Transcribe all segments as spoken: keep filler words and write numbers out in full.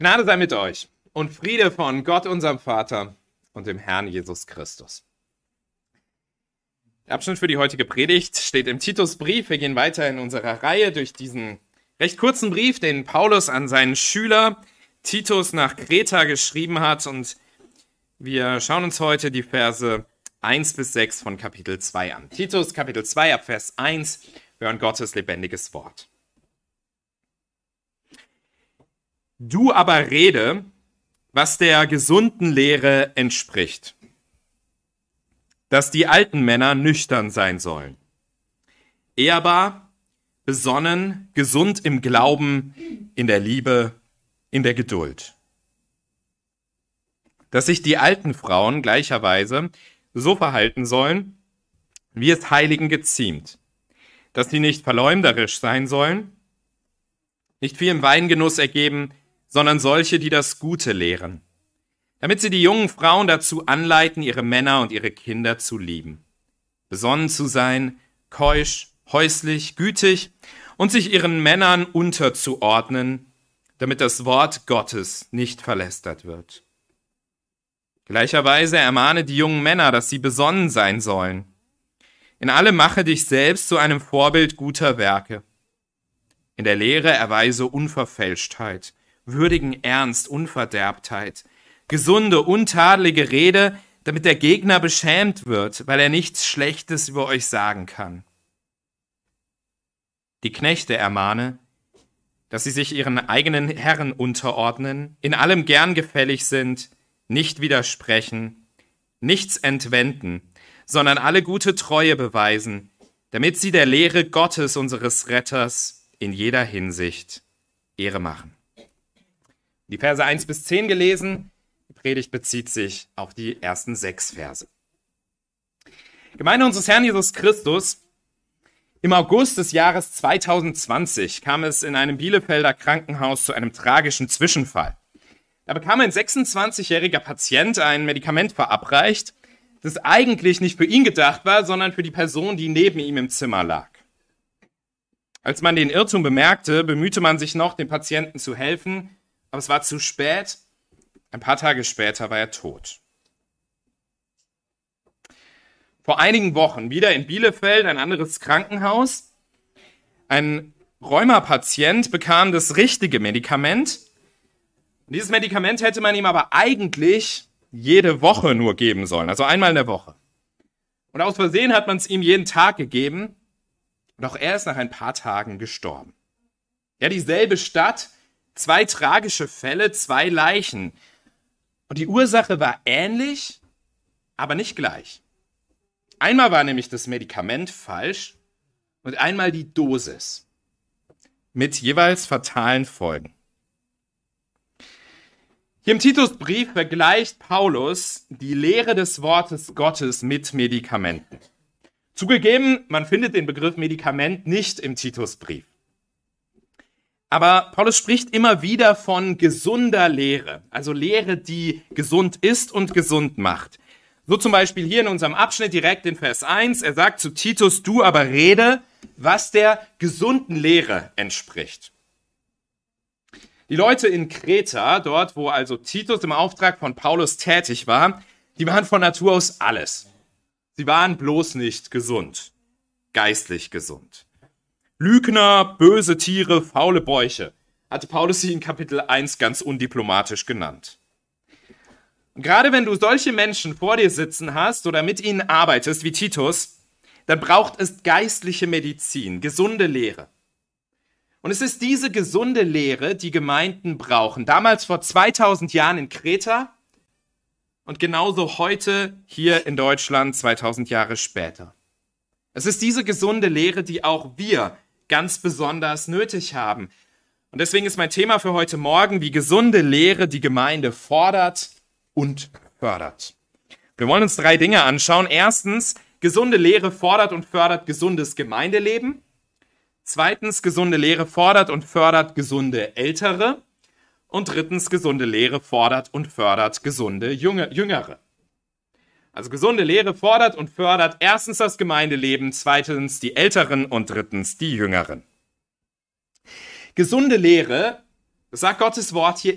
Gnade sei mit euch und Friede von Gott, unserem Vater und dem Herrn Jesus Christus. Der Abschnitt für die heutige Predigt steht im Titusbrief. Wir gehen weiter in unserer Reihe durch diesen recht kurzen Brief, den Paulus an seinen Schüler Titus nach Kreta geschrieben hat. Und wir schauen uns heute die Verse eins bis sechs von Kapitel zwei an. Titus, Kapitel zwei, ab Vers eins, wir hören Gottes lebendiges Wort. Du aber rede, was der gesunden Lehre entspricht, dass die alten Männer nüchtern sein sollen, ehrbar, besonnen, gesund im Glauben, in der Liebe, in der Geduld. Dass sich die alten Frauen gleicherweise so verhalten sollen, wie es Heiligen geziemt, dass sie nicht verleumderisch sein sollen, nicht viel im Weingenuss ergeben, sondern solche, die das Gute lehren, damit sie die jungen Frauen dazu anleiten, ihre Männer und ihre Kinder zu lieben, besonnen zu sein, keusch, häuslich, gütig und sich ihren Männern unterzuordnen, damit das Wort Gottes nicht verlästert wird. Gleicherweise ermahne die jungen Männer, dass sie besonnen sein sollen. In allem mache dich selbst zu einem Vorbild guter Werke. In der Lehre erweise Unverfälschtheit, würdigen Ernst, Unverderbtheit, gesunde, untadelige Rede, damit der Gegner beschämt wird, weil er nichts Schlechtes über euch sagen kann. Die Knechte ermahne, dass sie sich ihren eigenen Herren unterordnen, in allem gern gefällig sind, nicht widersprechen, nichts entwenden, sondern alle gute Treue beweisen, damit sie der Lehre Gottes, unseres Retters, in jeder Hinsicht Ehre machen. Die Verse eins bis zehn gelesen. Die Predigt bezieht sich auf die ersten sechs Verse. Gemeinde unseres Herrn Jesus Christus, im August des Jahres zweitausendzwanzig kam es in einem Bielefelder Krankenhaus zu einem tragischen Zwischenfall. Da bekam ein sechsundzwanzigjähriger Patient ein Medikament verabreicht, das eigentlich nicht für ihn gedacht war, sondern für die Person, die neben ihm im Zimmer lag. Als man den Irrtum bemerkte, bemühte man sich noch, dem Patienten zu helfen, aber es war zu spät. Ein paar Tage später war er tot. Vor einigen Wochen wieder in Bielefeld, ein anderes Krankenhaus. Ein Rheumapatient bekam das richtige Medikament. Und dieses Medikament hätte man ihm aber eigentlich jede Woche nur geben sollen, also einmal in der Woche. Und aus Versehen hat man es ihm jeden Tag gegeben. Und auch er ist nach ein paar Tagen gestorben. Ja, dieselbe Stadt. Zwei tragische Fälle, zwei Leichen. Und die Ursache war ähnlich, aber nicht gleich. Einmal war nämlich das Medikament falsch und einmal die Dosis. Mit jeweils fatalen Folgen. Hier im Titusbrief vergleicht Paulus die Lehre des Wortes Gottes mit Medikamenten. Zugegeben, man findet den Begriff Medikament nicht im Titusbrief. Aber Paulus spricht immer wieder von gesunder Lehre, also Lehre, die gesund ist und gesund macht. So zum Beispiel hier in unserem Abschnitt direkt in Vers eins, er sagt zu Titus, du aber rede, was der gesunden Lehre entspricht. Die Leute in Kreta, dort wo also Titus im Auftrag von Paulus tätig war, die waren von Natur aus alles. Sie waren bloß nicht gesund, geistlich gesund. Lügner, böse Tiere, faule Bäuche, hatte Paulus sie in Kapitel eins ganz undiplomatisch genannt. Und gerade wenn du solche Menschen vor dir sitzen hast oder mit ihnen arbeitest wie Titus, dann braucht es geistliche Medizin, gesunde Lehre. Und es ist diese gesunde Lehre, die Gemeinden brauchen. Damals vor zweitausend Jahren in Kreta und genauso heute hier in Deutschland zweitausend Jahre später. Es ist diese gesunde Lehre, die auch wir ganz besonders nötig haben. Und deswegen ist mein Thema für heute Morgen, wie gesunde Lehre die Gemeinde fordert und fördert. Wir wollen uns drei Dinge anschauen. Erstens, gesunde Lehre fordert und fördert gesundes Gemeindeleben. Zweitens, gesunde Lehre fordert und fördert gesunde Ältere. Und drittens, gesunde Lehre fordert und fördert gesunde Junge, Jüngere. Also gesunde Lehre fordert und fördert erstens das Gemeindeleben, zweitens die Älteren und drittens die Jüngeren. Gesunde Lehre, das sagt Gottes Wort hier, ist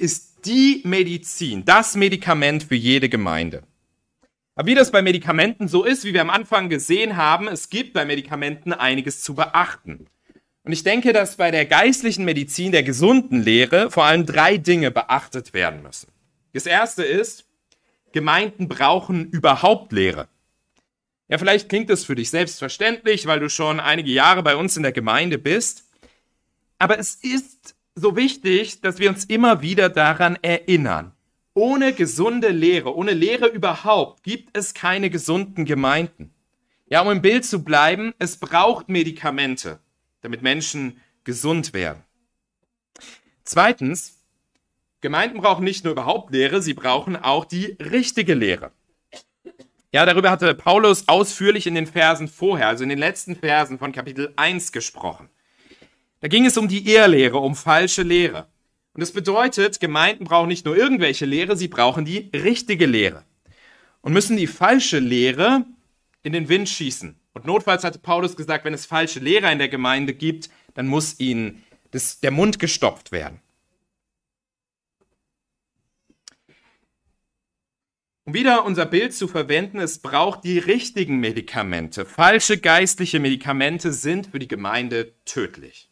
die Medizin, das Medikament für jede Gemeinde. Aber wie das bei Medikamenten so ist, wie wir am Anfang gesehen haben, es gibt bei Medikamenten einiges zu beachten. Und ich denke, dass bei der geistlichen Medizin, der gesunden Lehre, vor allem drei Dinge beachtet werden müssen. Das erste ist, Gemeinden brauchen überhaupt Lehre. Ja, vielleicht klingt das für dich selbstverständlich, weil du schon einige Jahre bei uns in der Gemeinde bist. Aber es ist so wichtig, dass wir uns immer wieder daran erinnern. Ohne gesunde Lehre, ohne Lehre überhaupt, gibt es keine gesunden Gemeinden. Ja, um im Bild zu bleiben, es braucht Medikamente, damit Menschen gesund werden. Zweitens, Gemeinden brauchen nicht nur überhaupt Lehre, sie brauchen auch die richtige Lehre. Ja, darüber hatte Paulus ausführlich in den Versen vorher, also in den letzten Versen von Kapitel eins gesprochen. Da ging es um die Irrlehre, um falsche Lehre. Und das bedeutet, Gemeinden brauchen nicht nur irgendwelche Lehre, sie brauchen die richtige Lehre. Und müssen die falsche Lehre in den Wind schießen. Und notfalls hatte Paulus gesagt, wenn es falsche Lehrer in der Gemeinde gibt, dann muss ihnen das, der Mund gestopft werden. Um wieder unser Bild zu verwenden, es braucht die richtigen Medikamente. Falsche geistliche Medikamente sind für die Gemeinde tödlich.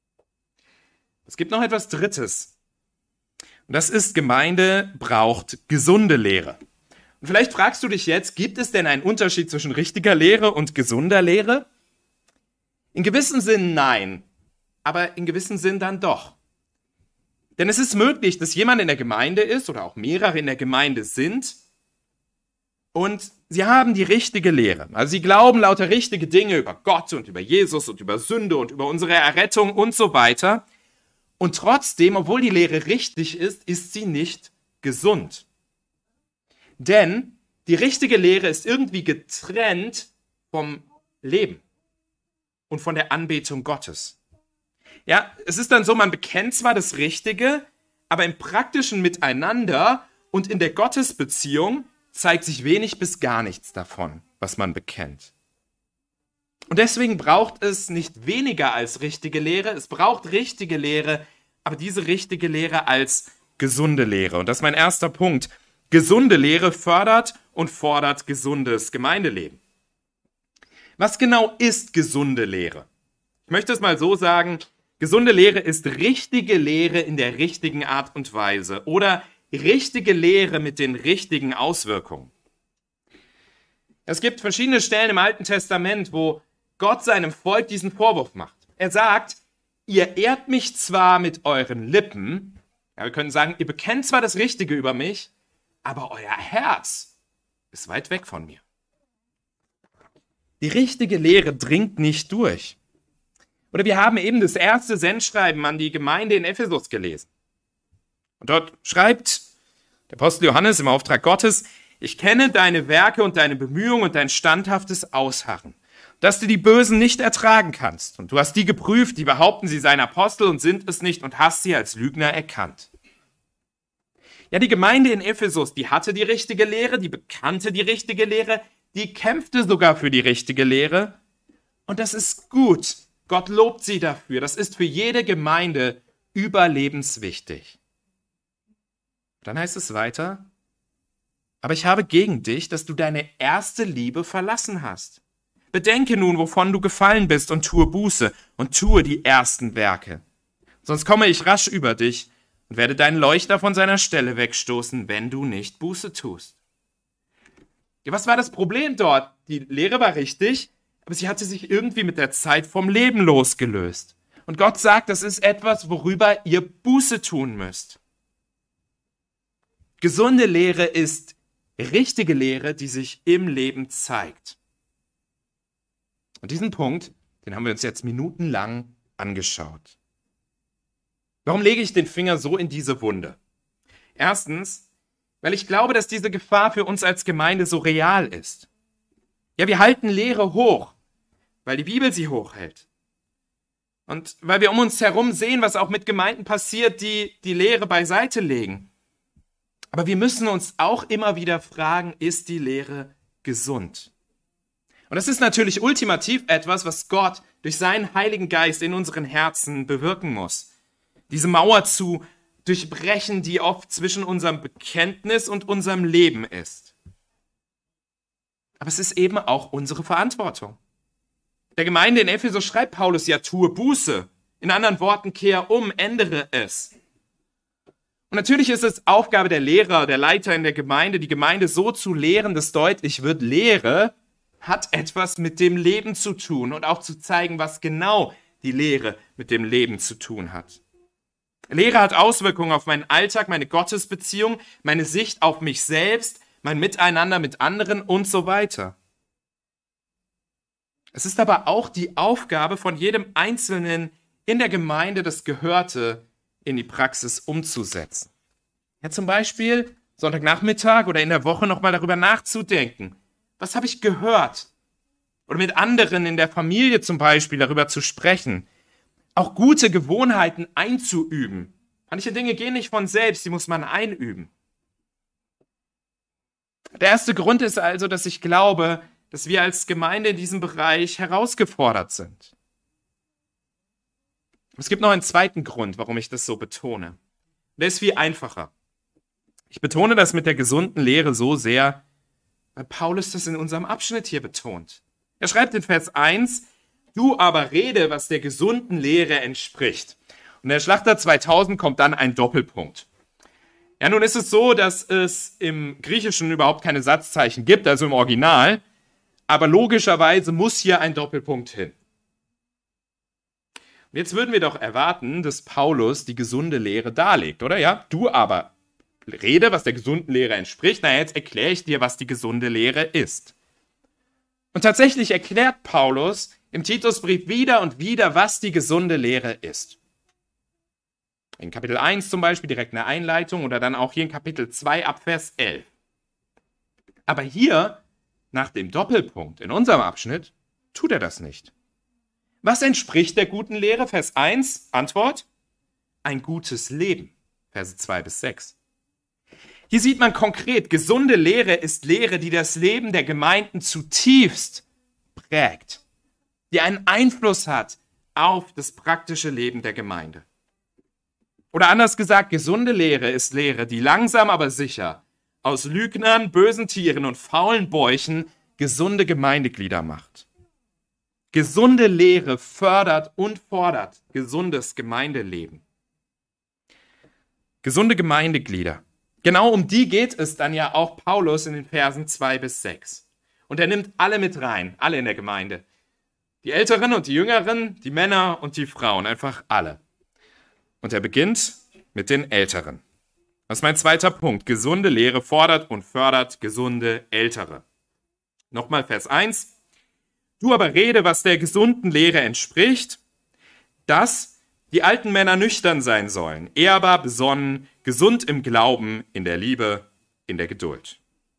Es gibt noch etwas Drittes. Und das ist, Gemeinde braucht gesunde Lehre. Und vielleicht fragst du dich jetzt, gibt es denn einen Unterschied zwischen richtiger Lehre und gesunder Lehre? In gewissem Sinn nein, aber in gewissem Sinn dann doch. Denn es ist möglich, dass jemand in der Gemeinde ist oder auch mehrere in der Gemeinde sind und sie haben die richtige Lehre. Also sie glauben lauter richtige Dinge über Gott und über Jesus und über Sünde und über unsere Errettung und so weiter. Und trotzdem, obwohl die Lehre richtig ist, ist sie nicht gesund. Denn die richtige Lehre ist irgendwie getrennt vom Leben und von der Anbetung Gottes. Ja, es ist dann so, man bekennt zwar das Richtige, aber im praktischen Miteinander und in der Gottesbeziehung zeigt sich wenig bis gar nichts davon, was man bekennt. Und deswegen braucht es nicht weniger als richtige Lehre, es braucht richtige Lehre, aber diese richtige Lehre als gesunde Lehre. Und das ist mein erster Punkt. Gesunde Lehre fördert und fordert gesundes Gemeindeleben. Was genau ist gesunde Lehre? Ich möchte es mal so sagen, gesunde Lehre ist richtige Lehre in der richtigen Art und Weise oder richtige Lehre mit den richtigen Auswirkungen. Es gibt verschiedene Stellen im Alten Testament, wo Gott seinem Volk diesen Vorwurf macht. Er sagt, ihr ehrt mich zwar mit euren Lippen, ja, wir können sagen, ihr bekennt zwar das Richtige über mich, aber euer Herz ist weit weg von mir. Die richtige Lehre dringt nicht durch. Oder wir haben eben das erste Sendschreiben an die Gemeinde in Ephesus gelesen. Und dort schreibt der Apostel Johannes im Auftrag Gottes, ich kenne deine Werke und deine Bemühungen und dein standhaftes Ausharren, dass du die Bösen nicht ertragen kannst. Und du hast die geprüft, die behaupten, sie seien Apostel und sind es nicht und hast sie als Lügner erkannt. Ja, die Gemeinde in Ephesus, die hatte die richtige Lehre, die bekannte die richtige Lehre, die kämpfte sogar für die richtige Lehre. Und das ist gut. Gott lobt sie dafür. Das ist für jede Gemeinde überlebenswichtig. Dann heißt es weiter, aber ich habe gegen dich, dass du deine erste Liebe verlassen hast. Bedenke nun, wovon du gefallen bist und tue Buße und tue die ersten Werke. Sonst komme ich rasch über dich und werde deinen Leuchter von seiner Stelle wegstoßen, wenn du nicht Buße tust. Ja, was war das Problem dort? Die Lehre war richtig, aber sie hatte sich irgendwie mit der Zeit vom Leben losgelöst. Und Gott sagt, das ist etwas, worüber ihr Buße tun müsst. Gesunde Lehre ist richtige Lehre, die sich im Leben zeigt. Und diesen Punkt, den haben wir uns jetzt minutenlang angeschaut. Warum lege ich den Finger so in diese Wunde? Erstens, weil ich glaube, dass diese Gefahr für uns als Gemeinde so real ist. Ja, wir halten Lehre hoch, weil die Bibel sie hochhält. Und weil wir um uns herum sehen, was auch mit Gemeinden passiert, die die Lehre beiseite legen. Aber wir müssen uns auch immer wieder fragen, ist die Lehre gesund? Und das ist natürlich ultimativ etwas, was Gott durch seinen Heiligen Geist in unseren Herzen bewirken muss. Diese Mauer zu durchbrechen, die oft zwischen unserem Bekenntnis und unserem Leben ist. Aber es ist eben auch unsere Verantwortung. Der Gemeinde in Ephesus schreibt Paulus ja, tue Buße. In anderen Worten, kehr um, ändere es. Und natürlich ist es Aufgabe der Lehrer, der Leiter in der Gemeinde, die Gemeinde so zu lehren, dass deutlich wird, Lehre hat etwas mit dem Leben zu tun und auch zu zeigen, was genau die Lehre mit dem Leben zu tun hat. Lehre hat Auswirkungen auf meinen Alltag, meine Gottesbeziehung, meine Sicht auf mich selbst, mein Miteinander mit anderen und so weiter. Es ist aber auch die Aufgabe von jedem Einzelnen in der Gemeinde, das Gehörte in die Praxis umzusetzen. Ja, zum Beispiel Sonntagnachmittag oder in der Woche nochmal darüber nachzudenken. Was habe ich gehört? Oder mit anderen in der Familie zum Beispiel darüber zu sprechen. Auch gute Gewohnheiten einzuüben. Manche Dinge gehen nicht von selbst, die muss man einüben. Der erste Grund ist also, dass ich glaube, dass wir als Gemeinde in diesem Bereich herausgefordert sind. Es gibt noch einen zweiten Grund, warum ich das so betone. Der ist viel einfacher. Ich betone das mit der gesunden Lehre so sehr, weil Paulus das in unserem Abschnitt hier betont. Er schreibt in Vers eins, du aber rede, was der gesunden Lehre entspricht. Und in der Schlachter zweitausend kommt dann ein Doppelpunkt. Ja, nun ist es so, dass es im Griechischen überhaupt keine Satzzeichen gibt, also im Original, aber logischerweise muss hier ein Doppelpunkt hin. Und jetzt würden wir doch erwarten, dass Paulus die gesunde Lehre darlegt, oder? Ja, du aber rede, was der gesunden Lehre entspricht. Na, jetzt erkläre ich dir, was die gesunde Lehre ist. Und tatsächlich erklärt Paulus im Titusbrief wieder und wieder, was die gesunde Lehre ist. In Kapitel eins zum Beispiel direkt eine Einleitung oder dann auch hier in Kapitel zwei ab Vers elf. Aber hier, nach dem Doppelpunkt in unserem Abschnitt, tut er das nicht. Was entspricht der guten Lehre? Vers eins, Antwort, ein gutes Leben. Verse zwei bis sechs. Hier sieht man konkret, gesunde Lehre ist Lehre, die das Leben der Gemeinden zutiefst prägt, die einen Einfluss hat auf das praktische Leben der Gemeinde. Oder anders gesagt, gesunde Lehre ist Lehre, die langsam aber sicher aus Lügnern, bösen Tieren und faulen Bäuchen gesunde Gemeindeglieder macht. Gesunde Lehre fördert und fordert gesundes Gemeindeleben. Gesunde Gemeindeglieder. Genau um die geht es dann ja auch Paulus in den Versen zwei bis sechs. Und er nimmt alle mit rein, alle in der Gemeinde. Die Älteren und die Jüngeren, die Männer und die Frauen, einfach alle. Und er beginnt mit den Älteren. Das ist mein zweiter Punkt. Gesunde Lehre fordert und fördert gesunde Ältere. Nochmal Vers eins. Du aber rede, was der gesunden Lehre entspricht, dass die alten Männer nüchtern sein sollen, ehrbar, besonnen, gesund im Glauben, in der Liebe, in der Geduld.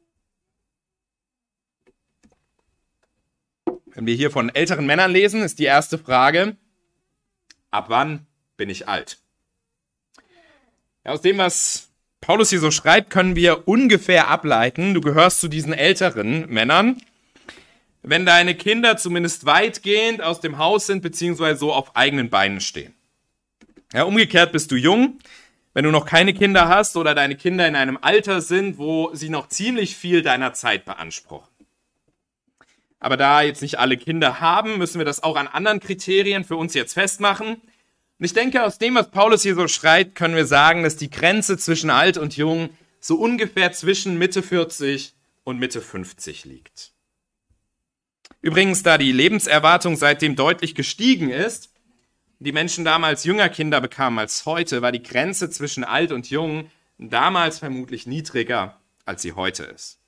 Wenn wir hier von älteren Männern lesen, ist die erste Frage, ab wann bin ich alt? Ja, aus dem, was Paulus hier so schreibt, können wir ungefähr ableiten, du gehörst zu diesen älteren Männern, wenn deine Kinder zumindest weitgehend aus dem Haus sind, beziehungsweise so auf eigenen Beinen stehen. Ja, umgekehrt bist du jung, wenn du noch keine Kinder hast oder deine Kinder in einem Alter sind, wo sie noch ziemlich viel deiner Zeit beanspruchen. Aber da jetzt nicht alle Kinder haben, müssen wir das auch an anderen Kriterien für uns jetzt festmachen. Und ich denke, aus dem, was Paulus hier so schreibt, können wir sagen, dass die Grenze zwischen alt und jung so ungefähr zwischen Mitte vierzig und Mitte fünfzig liegt. Übrigens, da die Lebenserwartung seitdem deutlich gestiegen ist, die Menschen damals jünger Kinder bekamen als heute, war die Grenze zwischen alt und jung damals vermutlich niedriger, als sie heute ist.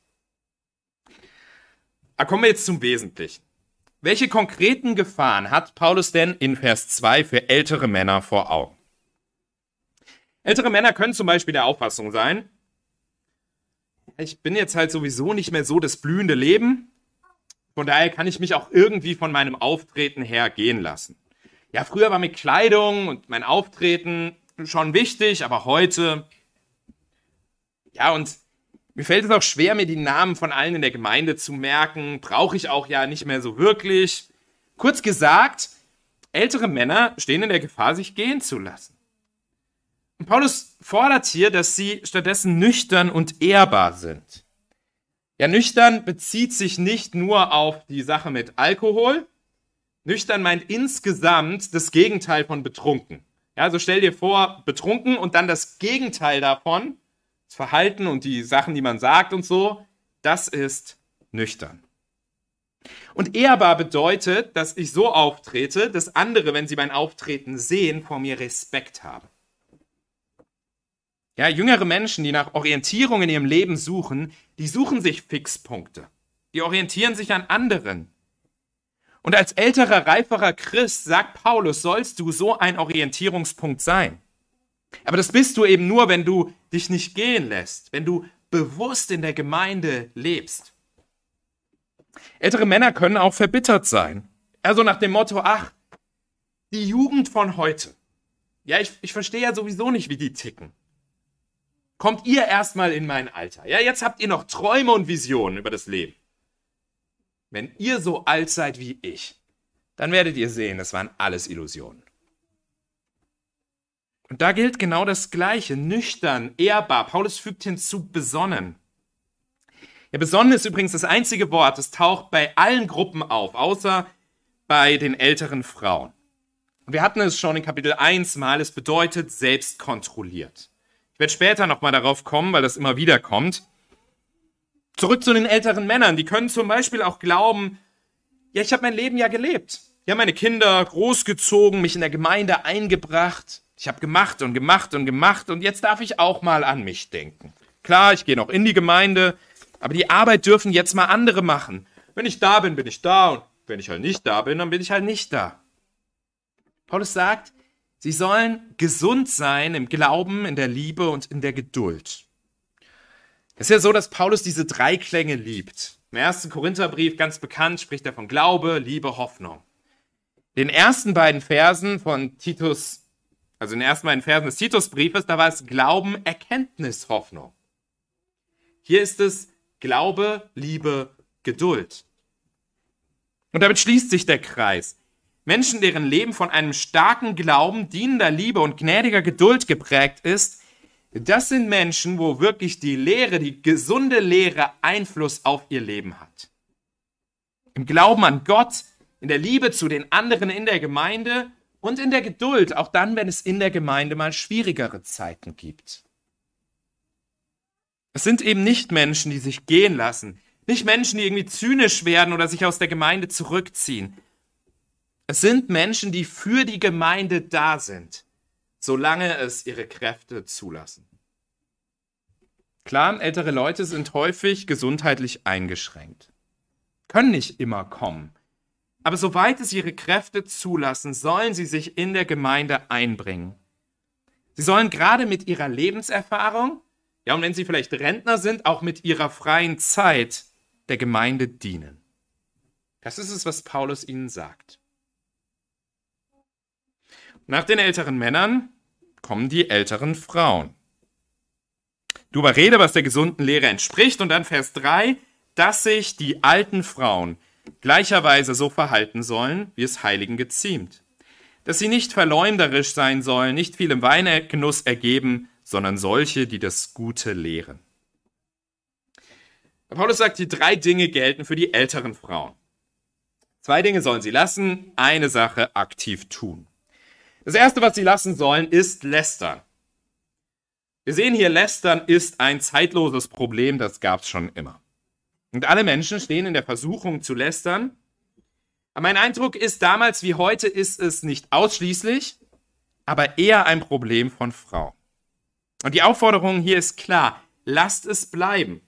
Aber kommen wir jetzt zum Wesentlichen. Welche konkreten Gefahren hat Paulus denn in Vers zwei für ältere Männer vor Augen? Ältere Männer können zum Beispiel der Auffassung sein, ich bin jetzt halt sowieso nicht mehr so das blühende Leben, von daher kann ich mich auch irgendwie von meinem Auftreten her gehen lassen. Ja, früher war mir Kleidung und mein Auftreten schon wichtig, aber heute, ja, und mir fällt es auch schwer, mir die Namen von allen in der Gemeinde zu merken, brauche ich auch ja nicht mehr so wirklich. Kurz gesagt, ältere Männer stehen in der Gefahr, sich gehen zu lassen. Und Paulus fordert hier, dass sie stattdessen nüchtern und ehrbar sind. Ja, nüchtern bezieht sich nicht nur auf die Sache mit Alkohol. Nüchtern meint insgesamt das Gegenteil von betrunken. Ja, also stell dir vor, betrunken und dann das Gegenteil davon, das Verhalten und die Sachen, die man sagt und so, das ist nüchtern. Und ehrbar bedeutet, dass ich so auftrete, dass andere, wenn sie mein Auftreten sehen, vor mir Respekt haben. Ja, jüngere Menschen, die nach Orientierung in ihrem Leben suchen, die suchen sich Fixpunkte. Die orientieren sich an anderen. Und als älterer, reiferer Christ, sagt Paulus, sollst du so ein Orientierungspunkt sein. Aber das bist du eben nur, wenn du dich nicht gehen lässt, wenn du bewusst in der Gemeinde lebst. Ältere Männer können auch verbittert sein. Also nach dem Motto, ach, die Jugend von heute. Ja, ich, ich verstehe ja sowieso nicht, wie die ticken. Kommt ihr erstmal in mein Alter. Ja, jetzt habt ihr noch Träume und Visionen über das Leben. Wenn ihr so alt seid wie ich, dann werdet ihr sehen, das waren alles Illusionen. Und da gilt genau das Gleiche, nüchtern, ehrbar. Paulus fügt hinzu, besonnen. Ja, besonnen ist übrigens das einzige Wort, das taucht bei allen Gruppen auf, außer bei den älteren Frauen. Und wir hatten es schon in Kapitel eins mal, es bedeutet selbstkontrolliert. Ich werde später nochmal darauf kommen, weil das immer wieder kommt. Zurück zu den älteren Männern, die können zum Beispiel auch glauben, ja, ich habe mein Leben ja gelebt. Ich habe meine Kinder großgezogen, mich in der Gemeinde eingebracht. Ich habe gemacht und gemacht und gemacht und jetzt darf ich auch mal an mich denken. Klar, ich gehe noch in die Gemeinde, aber die Arbeit dürfen jetzt mal andere machen. Wenn ich da bin, bin ich da und wenn ich halt nicht da bin, dann bin ich halt nicht da. Paulus sagt, sie sollen gesund sein im Glauben, in der Liebe und in der Geduld. Es ist ja so, dass Paulus diese drei Klänge liebt. Im ersten Korintherbrief, ganz bekannt, spricht er von Glaube, Liebe, Hoffnung. In den ersten beiden Versen von Titus, also in den ersten beiden Versen des Titusbriefes, da war es Glauben, Erkenntnis, Hoffnung. Hier ist es Glaube, Liebe, Geduld. Und damit schließt sich der Kreis. Menschen, deren Leben von einem starken Glauben, dienender Liebe und gnädiger Geduld geprägt ist, das sind Menschen, wo wirklich die Lehre, die gesunde Lehre Einfluss auf ihr Leben hat. Im Glauben an Gott, in der Liebe zu den anderen in der Gemeinde und in der Geduld, auch dann, wenn es in der Gemeinde mal schwierigere Zeiten gibt. Es sind eben nicht Menschen, die sich gehen lassen, nicht Menschen, die irgendwie zynisch werden oder sich aus der Gemeinde zurückziehen. Es sind Menschen, die für die Gemeinde da sind, solange es ihre Kräfte zulassen. Klar, ältere Leute sind häufig gesundheitlich eingeschränkt, können nicht immer kommen. Aber soweit es ihre Kräfte zulassen, sollen sie sich in der Gemeinde einbringen. Sie sollen gerade mit ihrer Lebenserfahrung, ja, und wenn sie vielleicht Rentner sind, auch mit ihrer freien Zeit der Gemeinde dienen. Das ist es, was Paulus ihnen sagt. Nach den älteren Männern kommen die älteren Frauen. Du überrede, was der gesunden Lehre entspricht, und dann Vers drei, dass sich die alten Frauen gleicherweise so verhalten sollen, wie es Heiligen geziemt. Dass sie nicht verleumderisch sein sollen, nicht viel im Weingenuss ergeben, sondern solche, die das Gute lehren. Paulus sagt, die drei Dinge gelten für die älteren Frauen. Zwei Dinge sollen sie lassen, eine Sache aktiv tun. Das erste, was sie lassen sollen, ist lästern. Wir sehen hier, lästern ist ein zeitloses Problem, das gab es schon immer. Und alle Menschen stehen in der Versuchung zu lästern. Aber mein Eindruck ist, damals wie heute ist es nicht ausschließlich, aber eher ein Problem von Frauen. Und die Aufforderung hier ist klar, lasst es bleiben.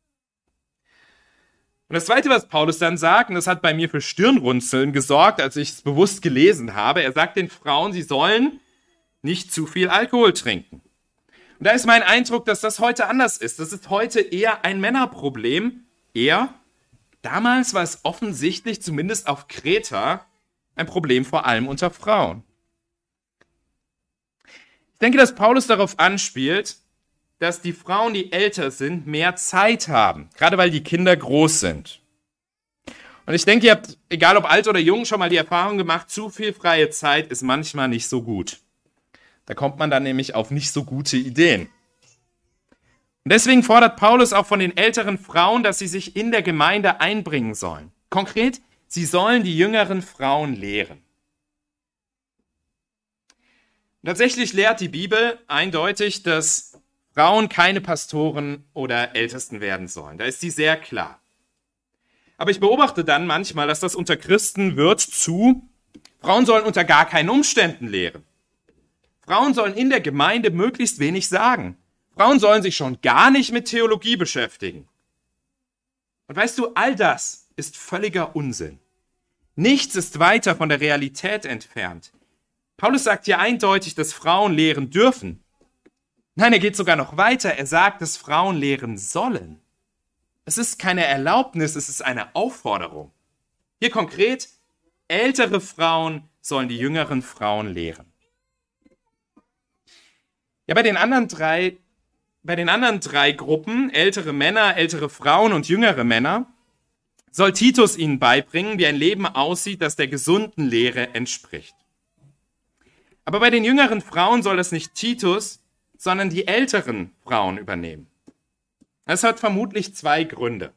Und das Zweite, was Paulus dann sagt, und das hat bei mir für Stirnrunzeln gesorgt, als ich es bewusst gelesen habe, er sagt den Frauen, sie sollen nicht zu viel Alkohol trinken. Und da ist mein Eindruck, dass das heute anders ist. Das ist heute eher ein Männerproblem. Eher, damals war es offensichtlich, zumindest auf Kreta, ein Problem vor allem unter Frauen. Ich denke, dass Paulus darauf anspielt, dass die Frauen, die älter sind, mehr Zeit haben, gerade weil die Kinder groß sind. Und ich denke, ihr habt, egal ob alt oder jung, schon mal die Erfahrung gemacht, zu viel freie Zeit ist manchmal nicht so gut. Da kommt man dann nämlich auf nicht so gute Ideen. Und deswegen fordert Paulus auch von den älteren Frauen, dass sie sich in der Gemeinde einbringen sollen. Konkret, sie sollen die jüngeren Frauen lehren. Und tatsächlich lehrt die Bibel eindeutig, dass Frauen keine Pastoren oder Ältesten werden sollen. Da ist sie sehr klar. Aber ich beobachte dann manchmal, dass das unter Christen wird zu, Frauen sollen unter gar keinen Umständen lehren. Frauen sollen in der Gemeinde möglichst wenig sagen. Frauen sollen sich schon gar nicht mit Theologie beschäftigen. Und weißt du, all das ist völliger Unsinn. Nichts ist weiter von der Realität entfernt. Paulus sagt ja eindeutig, dass Frauen lehren dürfen. Nein, er geht sogar noch weiter. Er sagt, dass Frauen lehren sollen. Es ist keine Erlaubnis, es ist eine Aufforderung. Hier konkret, ältere Frauen sollen die jüngeren Frauen lehren. Ja, bei den anderen drei, bei den anderen drei Gruppen, ältere Männer, ältere Frauen und jüngere Männer, soll Titus ihnen beibringen, wie ein Leben aussieht, das der gesunden Lehre entspricht. Aber bei den jüngeren Frauen soll das nicht Titus, sondern die älteren Frauen übernehmen. Das hat vermutlich zwei Gründe.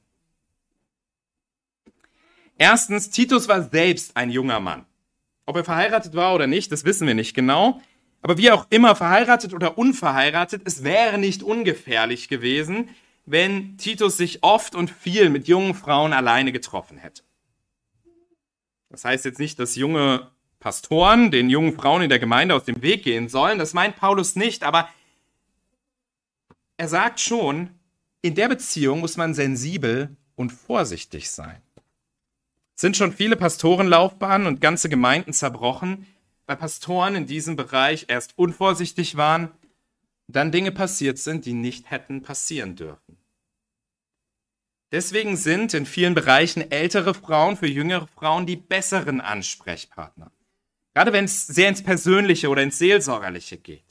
Erstens, Titus war selbst ein junger Mann. Ob er verheiratet war oder nicht, das wissen wir nicht genau. Aber wie auch immer, verheiratet oder unverheiratet, es wäre nicht ungefährlich gewesen, wenn Titus sich oft und viel mit jungen Frauen alleine getroffen hätte. Das heißt jetzt nicht, dass junge Pastoren den jungen Frauen in der Gemeinde aus dem Weg gehen sollen. Das meint Paulus nicht, aber er sagt schon, in der Beziehung muss man sensibel und vorsichtig sein. Es sind schon viele Pastorenlaufbahnen und ganze Gemeinden zerbrochen, weil Pastoren in diesem Bereich erst unvorsichtig waren und dann Dinge passiert sind, die nicht hätten passieren dürfen. Deswegen sind in vielen Bereichen ältere Frauen für jüngere Frauen die besseren Ansprechpartner. Gerade wenn es sehr ins Persönliche oder ins Seelsorgerliche geht.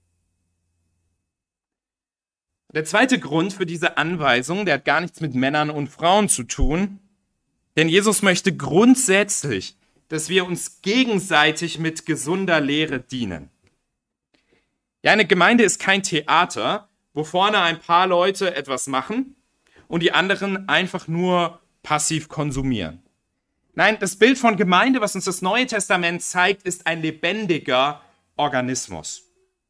Der zweite Grund für diese Anweisung, der hat gar nichts mit Männern und Frauen zu tun, denn Jesus möchte grundsätzlich, dass wir uns gegenseitig mit gesunder Lehre dienen. Ja, eine Gemeinde ist kein Theater, wo vorne ein paar Leute etwas machen und die anderen einfach nur passiv konsumieren. Nein, das Bild von Gemeinde, was uns das Neue Testament zeigt, ist ein lebendiger Organismus.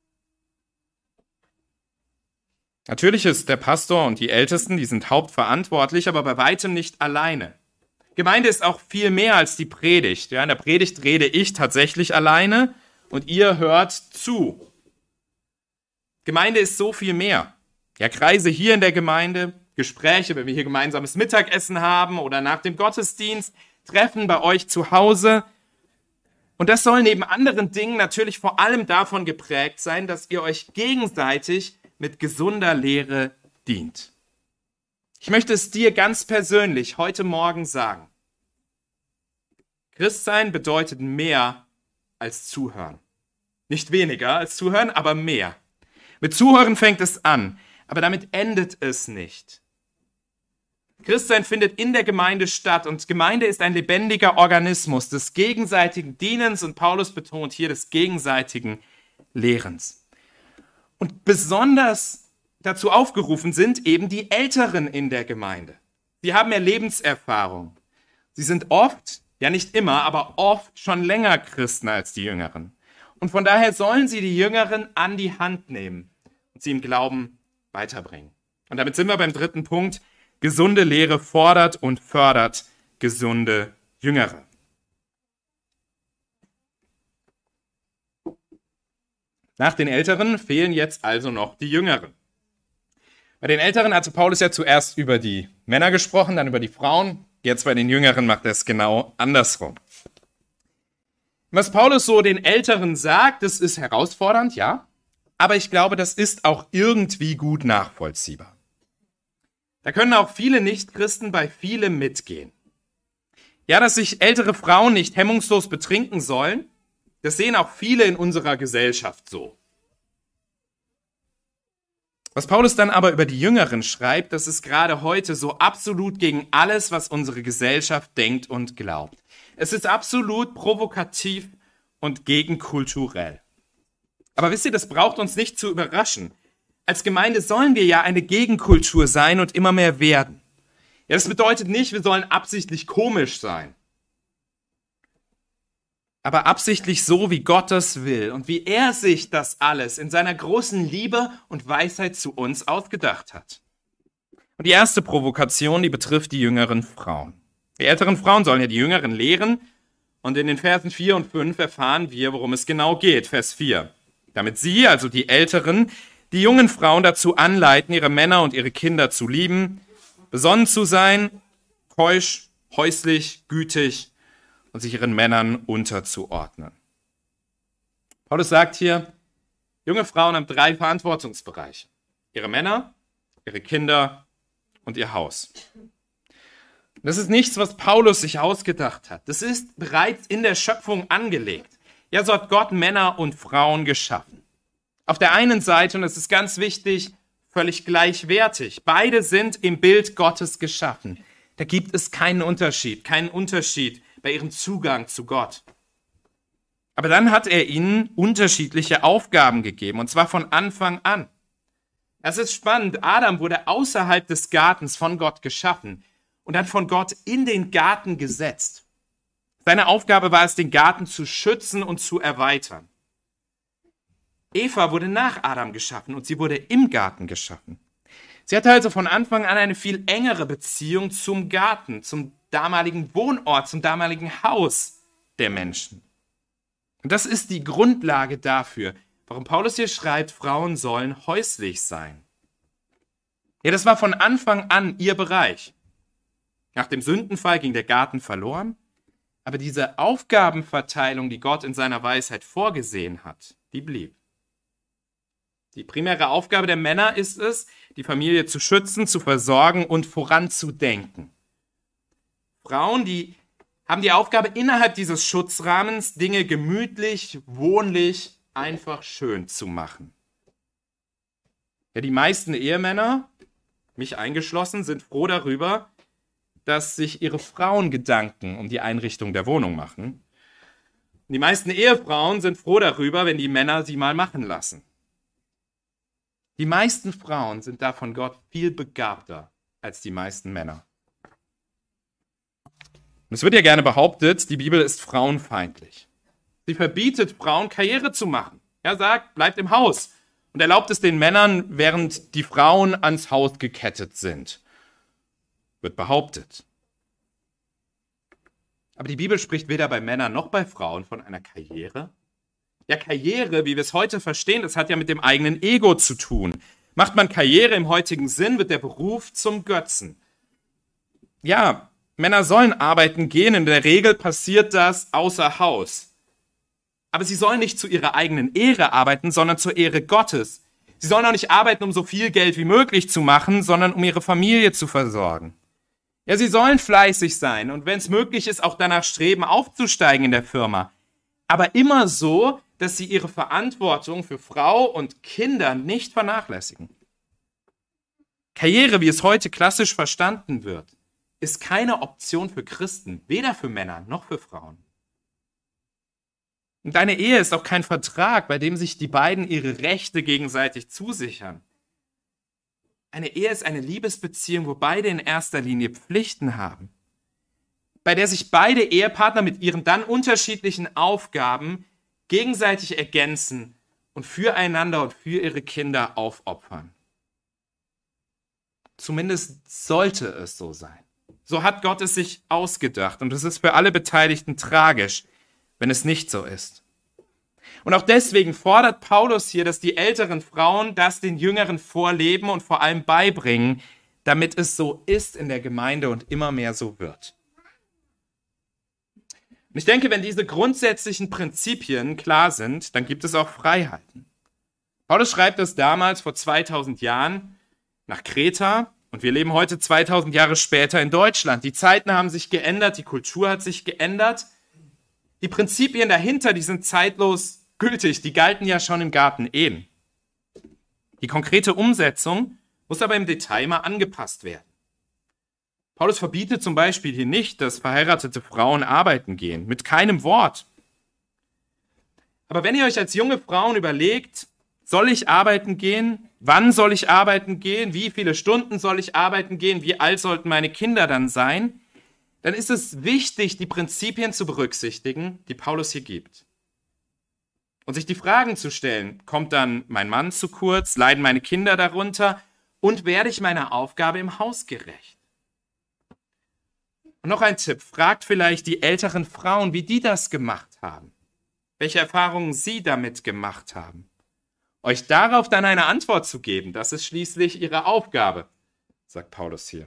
Natürlich ist der Pastor und die Ältesten, die sind hauptverantwortlich, aber bei weitem nicht alleine. Gemeinde ist auch viel mehr als die Predigt. Ja, in der Predigt rede ich tatsächlich alleine und ihr hört zu. Gemeinde ist so viel mehr. Ja, Kreise hier in der Gemeinde, Gespräche, wenn wir hier gemeinsames Mittagessen haben oder nach dem Gottesdienst, Treffen bei euch zu Hause. Und das soll neben anderen Dingen natürlich vor allem davon geprägt sein, dass ihr euch gegenseitig mit gesunder Lehre dient. Ich möchte es dir ganz persönlich heute Morgen sagen. Christsein bedeutet mehr als Zuhören. Nicht weniger als Zuhören, aber mehr. Mit Zuhören fängt es an, aber damit endet es nicht. Christsein findet in der Gemeinde statt und Gemeinde ist ein lebendiger Organismus des gegenseitigen Dienens und Paulus betont hier des gegenseitigen Lehrens. Und besonders dazu aufgerufen sind eben die Älteren in der Gemeinde. Sie haben mehr Lebenserfahrung. Sie sind oft, ja nicht immer, aber oft schon länger Christen als die Jüngeren. Und von daher sollen sie die Jüngeren an die Hand nehmen und sie im Glauben weiterbringen. Und damit sind wir beim dritten Punkt. Gesunde Lehre fordert und fördert gesunde Jüngere. Nach den Älteren fehlen jetzt also noch die Jüngeren. Bei den Älteren hatte Paulus ja zuerst über die Männer gesprochen, dann über die Frauen. Jetzt bei den Jüngeren macht er es genau andersrum. Was Paulus so den Älteren sagt, das ist herausfordernd, ja. Aber ich glaube, das ist auch irgendwie gut nachvollziehbar. Da können auch viele Nichtchristen bei vielem mitgehen. Ja, dass sich ältere Frauen nicht hemmungslos betrinken sollen, das sehen auch viele in unserer Gesellschaft so. Was Paulus dann aber über die Jüngeren schreibt, das ist gerade heute so absolut gegen alles, was unsere Gesellschaft denkt und glaubt. Es ist absolut provokativ und gegenkulturell. Aber wisst ihr, das braucht uns nicht zu überraschen. Als Gemeinde sollen wir ja eine Gegenkultur sein und immer mehr werden. Ja, das bedeutet nicht, wir sollen absichtlich komisch sein. Aber absichtlich so, wie Gott das will und wie er sich das alles in seiner großen Liebe und Weisheit zu uns ausgedacht hat. Und die erste Provokation, die betrifft die jüngeren Frauen. Die älteren Frauen sollen ja die Jüngeren lehren und in den Versen vier und fünf erfahren wir, worum es genau geht. Vers vier. Damit sie, also die Älteren, die jungen Frauen dazu anleiten, ihre Männer und ihre Kinder zu lieben, besonnen zu sein, keusch, häuslich, gütig und sich ihren Männern unterzuordnen. Paulus sagt hier, junge Frauen haben drei Verantwortungsbereiche. Ihre Männer, ihre Kinder und ihr Haus. Das ist nichts, was Paulus sich ausgedacht hat. Das ist bereits in der Schöpfung angelegt. Ja, so hat Gott Männer und Frauen geschaffen. Auf der einen Seite, und das ist ganz wichtig, völlig gleichwertig. Beide sind im Bild Gottes geschaffen. Da gibt es keinen Unterschied, keinen Unterschied bei ihrem Zugang zu Gott. Aber dann hat er ihnen unterschiedliche Aufgaben gegeben, und zwar von Anfang an. Das ist spannend. Adam wurde außerhalb des Gartens von Gott geschaffen und dann von Gott in den Garten gesetzt. Seine Aufgabe war es, den Garten zu schützen und zu erweitern. Eva wurde nach Adam geschaffen und sie wurde im Garten geschaffen. Sie hatte also von Anfang an eine viel engere Beziehung zum Garten, zum damaligen Wohnort, zum damaligen Haus der Menschen. Und das ist die Grundlage dafür, warum Paulus hier schreibt, Frauen sollen häuslich sein. Ja, das war von Anfang an ihr Bereich. Nach dem Sündenfall ging der Garten verloren, aber diese Aufgabenverteilung, die Gott in seiner Weisheit vorgesehen hat, die blieb. Die primäre Aufgabe der Männer ist es, die Familie zu schützen, zu versorgen und voranzudenken. Frauen, die haben die Aufgabe, innerhalb dieses Schutzrahmens Dinge gemütlich, wohnlich, einfach schön zu machen. Ja, die meisten Ehemänner, mich eingeschlossen, sind froh darüber, dass sich ihre Frauen Gedanken um die Einrichtung der Wohnung machen. Und die meisten Ehefrauen sind froh darüber, wenn die Männer sie mal machen lassen. Die meisten Frauen sind da von Gott viel begabter als die meisten Männer. Und es wird ja gerne behauptet, die Bibel ist frauenfeindlich. Sie verbietet Frauen, Karriere zu machen. Er sagt, bleibt im Haus und erlaubt es den Männern, während die Frauen ans Haus gekettet sind. Wird behauptet. Aber die Bibel spricht weder bei Männern noch bei Frauen von einer Karriere. Ja, Karriere, wie wir es heute verstehen, das hat ja mit dem eigenen Ego zu tun. Macht man Karriere im heutigen Sinn, wird der Beruf zum Götzen. Ja, Männer sollen arbeiten gehen, in der Regel passiert das außer Haus. Aber sie sollen nicht zu ihrer eigenen Ehre arbeiten, sondern zur Ehre Gottes. Sie sollen auch nicht arbeiten, um so viel Geld wie möglich zu machen, sondern um ihre Familie zu versorgen. Ja, sie sollen fleißig sein und wenn es möglich ist, auch danach streben, aufzusteigen in der Firma. Aber immer so, dass sie ihre Verantwortung für Frau und Kinder nicht vernachlässigen. Karriere, wie es heute klassisch verstanden wird, ist keine Option für Christen, weder für Männer noch für Frauen. Und eine Ehe ist auch kein Vertrag, bei dem sich die beiden ihre Rechte gegenseitig zusichern. Eine Ehe ist eine Liebesbeziehung, wo beide in erster Linie Pflichten haben, bei der sich beide Ehepartner mit ihren dann unterschiedlichen Aufgaben gegenseitig ergänzen und füreinander und für ihre Kinder aufopfern. Zumindest sollte es so sein. So hat Gott es sich ausgedacht und es ist für alle Beteiligten tragisch, wenn es nicht so ist. Und auch deswegen fordert Paulus hier, dass die älteren Frauen das den Jüngeren vorleben und vor allem beibringen, damit es so ist in der Gemeinde und immer mehr so wird. Und ich denke, wenn diese grundsätzlichen Prinzipien klar sind, dann gibt es auch Freiheiten. Paulus schreibt das damals vor zweitausend Jahren nach Kreta und wir leben heute zweitausend Jahre später in Deutschland. Die Zeiten haben sich geändert, die Kultur hat sich geändert. Die Prinzipien dahinter, die sind zeitlos gültig, die galten ja schon im Garten Eden. Die konkrete Umsetzung muss aber im Detail mal angepasst werden. Paulus verbietet zum Beispiel hier nicht, dass verheiratete Frauen arbeiten gehen, mit keinem Wort. Aber wenn ihr euch als junge Frauen überlegt, soll ich arbeiten gehen? Wann soll ich arbeiten gehen? Wie viele Stunden soll ich arbeiten gehen? Wie alt sollten meine Kinder dann sein? Dann ist es wichtig, die Prinzipien zu berücksichtigen, die Paulus hier gibt. Und sich die Fragen zu stellen, kommt dann mein Mann zu kurz, leiden meine Kinder darunter und werde ich meiner Aufgabe im Haus gerecht? Und noch ein Tipp, fragt vielleicht die älteren Frauen, wie die das gemacht haben, welche Erfahrungen sie damit gemacht haben. Euch darauf dann eine Antwort zu geben, das ist schließlich ihre Aufgabe, sagt Paulus hier.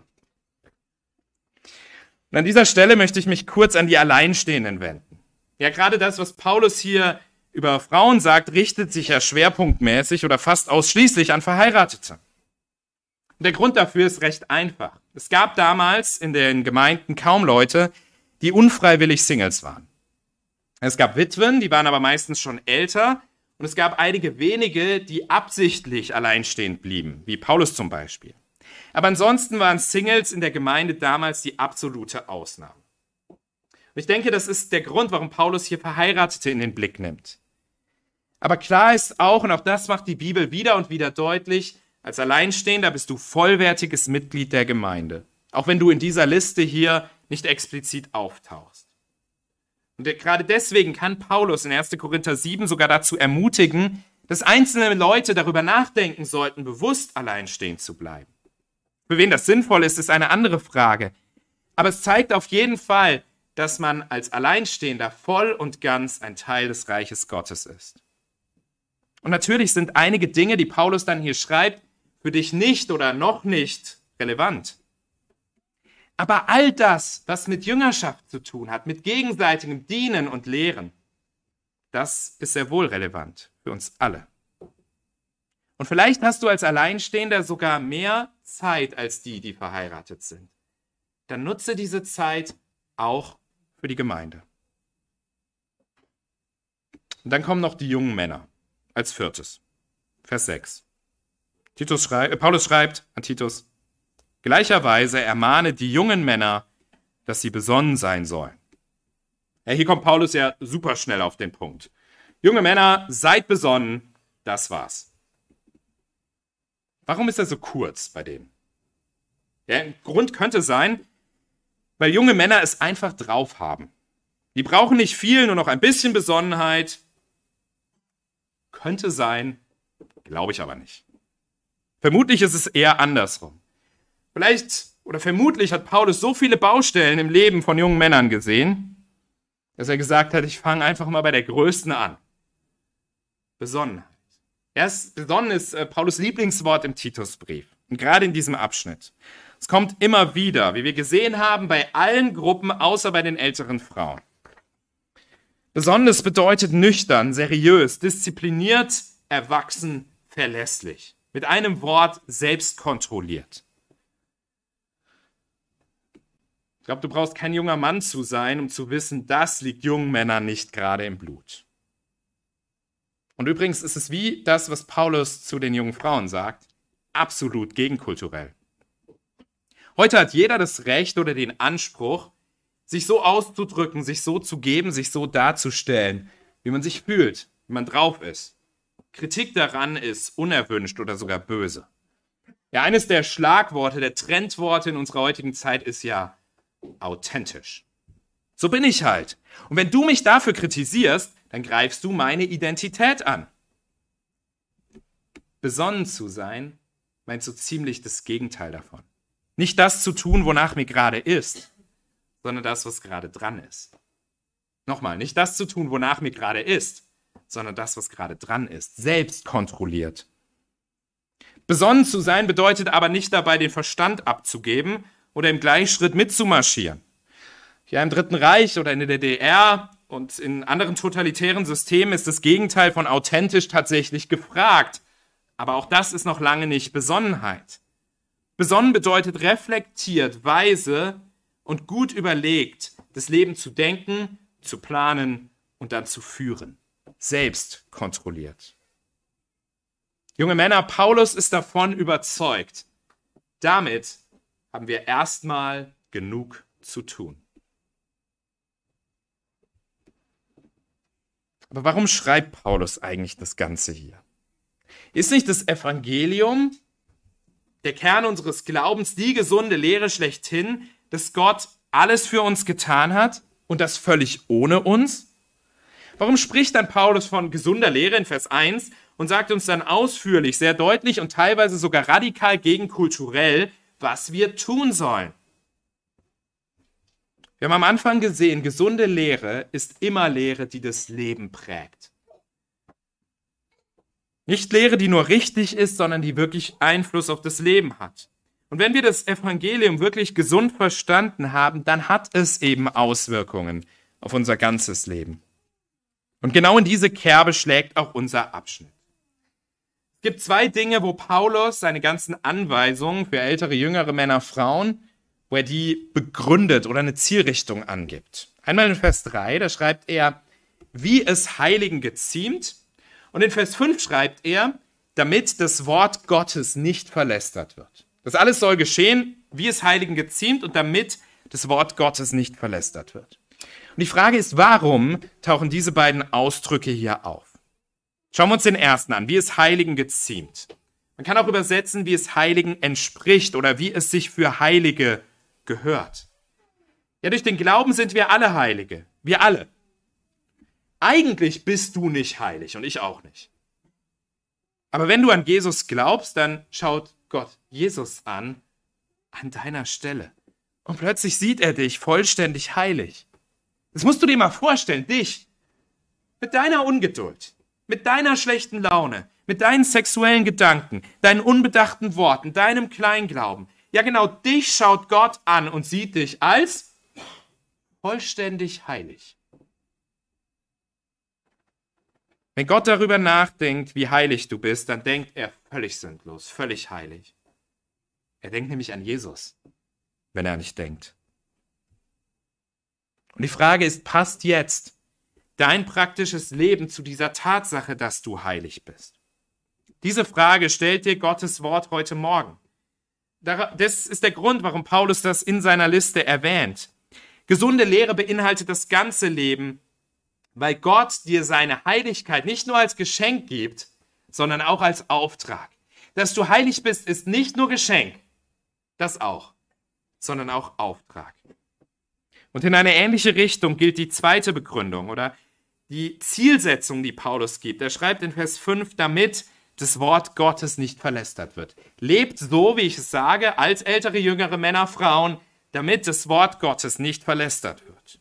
Und an dieser Stelle möchte ich mich kurz an die Alleinstehenden wenden. Ja, gerade das, was Paulus hier über Frauen sagt, richtet sich ja schwerpunktmäßig oder fast ausschließlich an Verheiratete. Und der Grund dafür ist recht einfach. Es gab damals in den Gemeinden kaum Leute, die unfreiwillig Singles waren. Es gab Witwen, die waren aber meistens schon älter. Und es gab einige wenige, die absichtlich alleinstehend blieben, wie Paulus zum Beispiel. Aber ansonsten waren Singles in der Gemeinde damals die absolute Ausnahme. Und ich denke, das ist der Grund, warum Paulus hier Verheiratete in den Blick nimmt. Aber klar ist auch, und auch das macht die Bibel wieder und wieder deutlich, als Alleinstehender bist du vollwertiges Mitglied der Gemeinde, auch wenn du in dieser Liste hier nicht explizit auftauchst. Und gerade deswegen kann Paulus in erster Korinther sieben sogar dazu ermutigen, dass einzelne Leute darüber nachdenken sollten, bewusst alleinstehend zu bleiben. Für wen das sinnvoll ist, ist eine andere Frage. Aber es zeigt auf jeden Fall, dass man als Alleinstehender voll und ganz ein Teil des Reiches Gottes ist. Und natürlich sind einige Dinge, die Paulus dann hier schreibt, für dich nicht oder noch nicht relevant. Aber all das, was mit Jüngerschaft zu tun hat, mit gegenseitigem Dienen und Lehren, das ist sehr wohl relevant für uns alle. Und vielleicht hast du als Alleinstehender sogar mehr Zeit als die, die verheiratet sind. Dann nutze diese Zeit auch für die Gemeinde. Und dann kommen noch die jungen Männer als viertes. Vers sechs. Titus schrei- äh, Paulus schreibt an Titus, gleicherweise ermahne die jungen Männer, dass sie besonnen sein sollen. Ja, hier kommt Paulus ja super schnell auf den Punkt. Junge Männer, seid besonnen, das war's. Warum ist er so kurz bei denen? Ja, ein Grund könnte sein, weil junge Männer es einfach drauf haben. Die brauchen nicht viel, nur noch ein bisschen Besonnenheit. Könnte sein, glaube ich aber nicht. Vermutlich ist es eher andersrum. Vielleicht oder vermutlich hat Paulus so viele Baustellen im Leben von jungen Männern gesehen, dass er gesagt hat, ich fange einfach mal bei der Größten an. Besonnenheit. Erst besonnen ist äh, Paulus Lieblingswort im Titusbrief. Und gerade in diesem Abschnitt. Es kommt immer wieder, wie wir gesehen haben, bei allen Gruppen, außer bei den älteren Frauen. Besonders bedeutet nüchtern, seriös, diszipliniert, erwachsen, verlässlich. Mit einem Wort selbstkontrolliert. Ich glaube, du brauchst kein junger Mann zu sein, um zu wissen, das liegt jungen Männern nicht gerade im Blut. Und übrigens ist es wie das, was Paulus zu den jungen Frauen sagt, absolut gegenkulturell. Heute hat jeder das Recht oder den Anspruch, sich so auszudrücken, sich so zu geben, sich so darzustellen, wie man sich fühlt, wie man drauf ist. Kritik daran ist unerwünscht oder sogar böse. Ja, eines der Schlagworte, der Trendworte in unserer heutigen Zeit ist ja authentisch. So bin ich halt. Und wenn du mich dafür kritisierst, dann greifst du meine Identität an. Besonnen zu sein, meint so ziemlich das Gegenteil davon. Nicht das zu tun, wonach mir gerade ist, sondern das, was gerade dran ist. Nochmal, nicht das zu tun, wonach mir gerade ist, sondern das, was gerade dran ist. Selbst kontrolliert. Besonnen zu sein bedeutet aber nicht dabei, den Verstand abzugeben oder im Gleichschritt mitzumarschieren. Hier im Dritten Reich oder in der D D R und in anderen totalitären Systemen ist das Gegenteil von authentisch tatsächlich gefragt. Aber auch das ist noch lange nicht Besonnenheit. Besonnen bedeutet reflektiert, weise und gut überlegt, das Leben zu denken, zu planen und dann zu führen. Selbst kontrolliert. Junge Männer, Paulus ist davon überzeugt. Damit haben wir erstmal genug zu tun. Aber warum schreibt Paulus eigentlich das Ganze hier? Ist nicht das Evangelium der Kern unseres Glaubens, die gesunde Lehre schlechthin, dass Gott alles für uns getan hat und das völlig ohne uns? Warum spricht dann Paulus von gesunder Lehre in Vers eins und sagt uns dann ausführlich, sehr deutlich und teilweise sogar radikal gegenkulturell, was wir tun sollen? Wir haben am Anfang gesehen, gesunde Lehre ist immer Lehre, die das Leben prägt. Nicht Lehre, die nur richtig ist, sondern die wirklich Einfluss auf das Leben hat. Und wenn wir das Evangelium wirklich gesund verstanden haben, dann hat es eben Auswirkungen auf unser ganzes Leben. Und genau in diese Kerbe schlägt auch unser Abschnitt. Es gibt zwei Dinge, wo Paulus seine ganzen Anweisungen für ältere, jüngere Männer, Frauen, wo er die begründet oder eine Zielrichtung angibt. Einmal in Vers drei, da schreibt er, wie es Heiligen geziemt. Und in Vers fünf schreibt er, damit das Wort Gottes nicht verlästert wird. Das alles soll geschehen, wie es Heiligen geziemt und damit das Wort Gottes nicht verlästert wird. Und die Frage ist, warum tauchen diese beiden Ausdrücke hier auf? Schauen wir uns den ersten an, wie es Heiligen geziemt. Man kann auch übersetzen, wie es Heiligen entspricht oder wie es sich für Heilige gehört. Ja, durch den Glauben sind wir alle Heilige. Wir alle. Eigentlich bist du nicht heilig und ich auch nicht. Aber wenn du an Jesus glaubst, dann schaut Gott Jesus an, an deiner Stelle. Und plötzlich sieht er dich vollständig heilig. Das musst du dir mal vorstellen, dich mit deiner Ungeduld, mit deiner schlechten Laune, mit deinen sexuellen Gedanken, deinen unbedachten Worten, deinem Kleinglauben. Ja genau, dich schaut Gott an und sieht dich als vollständig heilig. Wenn Gott darüber nachdenkt, wie heilig du bist, dann denkt er völlig sündlos, völlig heilig. Er denkt nämlich an Jesus, wenn er nicht denkt. Und die Frage ist, passt jetzt dein praktisches Leben zu dieser Tatsache, dass du heilig bist? Diese Frage stellt dir Gottes Wort heute Morgen. Das ist der Grund, warum Paulus das in seiner Liste erwähnt. Gesunde Lehre beinhaltet das ganze Leben, weil Gott dir seine Heiligkeit nicht nur als Geschenk gibt, sondern auch als Auftrag. Dass du heilig bist, ist nicht nur Geschenk, das auch, sondern auch Auftrag. Und in eine ähnliche Richtung gilt die zweite Begründung oder die Zielsetzung, die Paulus gibt. Er schreibt in Vers fünf, damit das Wort Gottes nicht verlästert wird. Lebt so, wie ich es sage, als ältere, jüngere Männer, Frauen, damit das Wort Gottes nicht verlästert wird.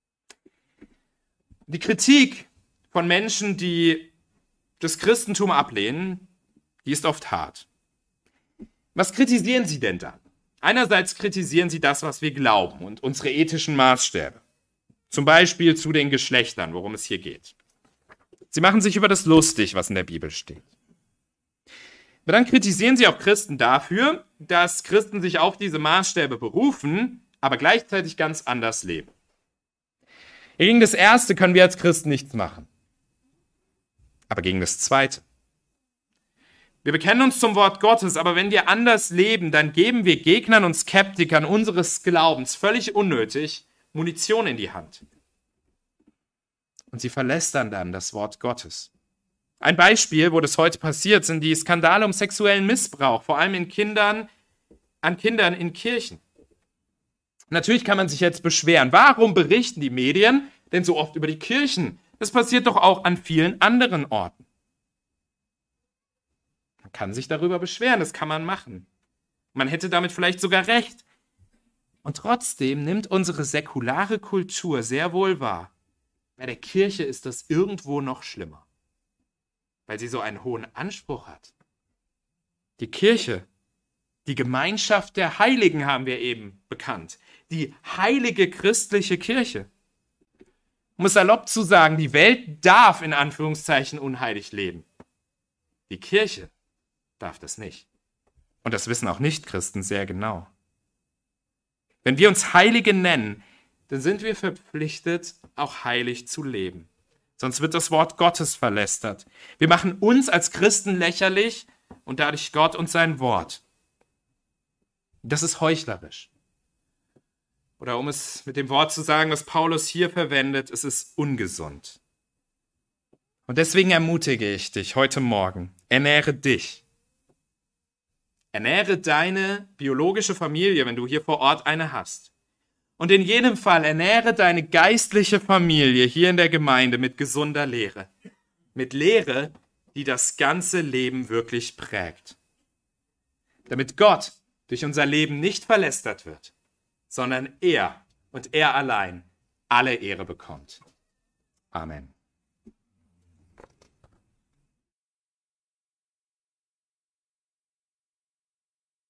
Die Kritik von Menschen, die das Christentum ablehnen, die ist oft hart. Was kritisieren sie denn dann? Einerseits kritisieren sie das, was wir glauben und unsere ethischen Maßstäbe. Zum Beispiel zu den Geschlechtern, worum es hier geht. Sie machen sich über das lustig, was in der Bibel steht. Aber dann kritisieren sie auch Christen dafür, dass Christen sich auf diese Maßstäbe berufen, aber gleichzeitig ganz anders leben. Gegen das Erste können wir als Christen nichts machen. Aber gegen das Zweite. Wir bekennen uns zum Wort Gottes, aber wenn wir anders leben, dann geben wir Gegnern und Skeptikern unseres Glaubens völlig unnötig Munition in die Hand. Und sie verlästern dann das Wort Gottes. Ein Beispiel, wo das heute passiert, sind die Skandale um sexuellen Missbrauch, vor allem in Kindern, an Kindern in Kirchen. Natürlich kann man sich jetzt beschweren, warum berichten die Medien denn so oft über die Kirchen? Das passiert doch auch an vielen anderen Orten. Man kann sich darüber beschweren, das kann man machen. Man hätte damit vielleicht sogar recht. Und trotzdem nimmt unsere säkulare Kultur sehr wohl wahr, bei der Kirche ist das irgendwo noch schlimmer, weil sie so einen hohen Anspruch hat. Die Kirche, die Gemeinschaft der Heiligen haben wir eben bekannt. Die heilige christliche Kirche. Um es salopp zu sagen, die Welt darf in Anführungszeichen unheilig leben. Die Kirche darf das nicht. Und das wissen auch Nichtchristen sehr genau. Wenn wir uns Heilige nennen, dann sind wir verpflichtet, auch heilig zu leben. Sonst wird das Wort Gottes verlästert. Wir machen uns als Christen lächerlich und dadurch Gott und sein Wort. Das ist heuchlerisch. Oder um es mit dem Wort zu sagen, was Paulus hier verwendet, es ist ungesund. Und deswegen ermutige ich dich heute Morgen, ernähre dich. Ernähre deine biologische Familie, wenn du hier vor Ort eine hast. Und in jedem Fall ernähre deine geistliche Familie hier in der Gemeinde mit gesunder Lehre. Mit Lehre, die das ganze Leben wirklich prägt. Damit Gott durch unser Leben nicht verlästert wird, sondern er und er allein alle Ehre bekommt. Amen.